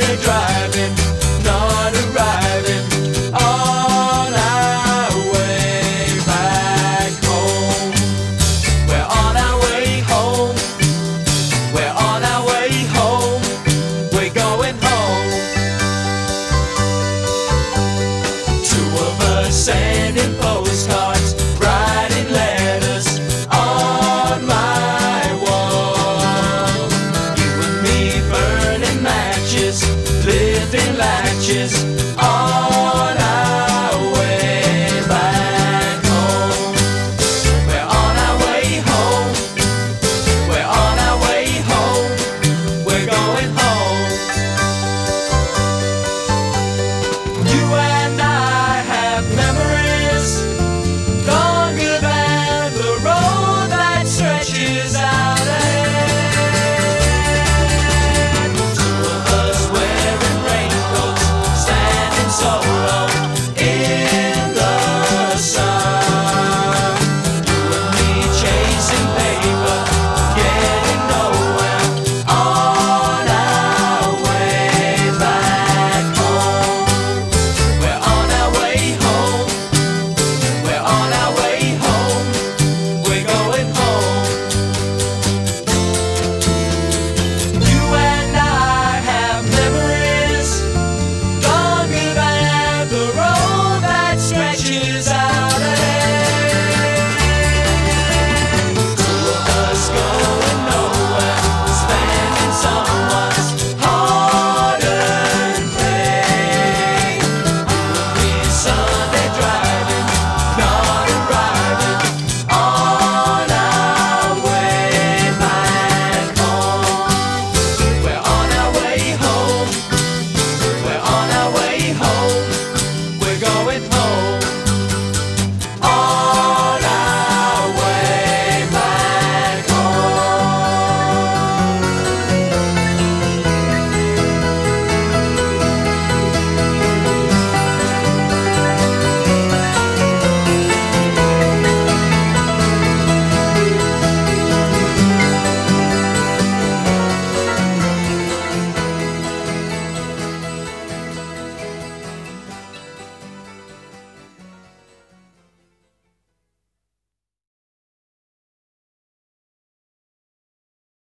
we're driving, not arriving, on our way back home. We're on our way home. We're on our way home. We're going home. Two of us sending postcards, writing letters on my wall. You and me burning matches, living latches.